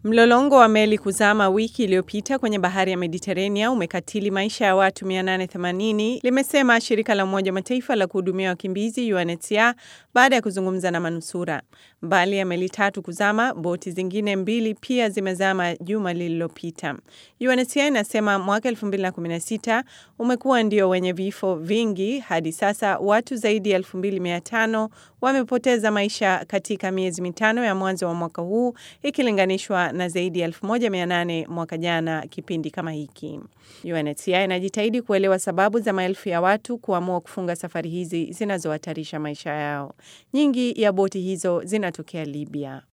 Mlolongo wa meli kuzama wiki iliyopita kwenye bahari ya Mediterania umekatili maisha ya watu 880, limesema shirika la Umoja wa Mataifa la kuhudumia wakimbizi UNHCR baada ya kuzungumza na manusura. Mbali ya meli 3 kuzama, boti zingine 2 pia zimezama juma lililopita. UNHCR inasema mwaka 2016 umekuwa ndio wenye vifo vingi. Hadi sasa watu zaidi ya 2500 wamepoteza maisha katika miezi mitano ya mwanzo wa mwaka huu ikilinganishwa na zaidi ya 1800 mwaka jana kipindi kama hiki. UNHCR inajitahidi kuelewa sababu za maelfu ya watu kuamua kufunga safari hizi zinazohatarisha maisha yao. Nyingi ya boti hizo zinatokea Libya.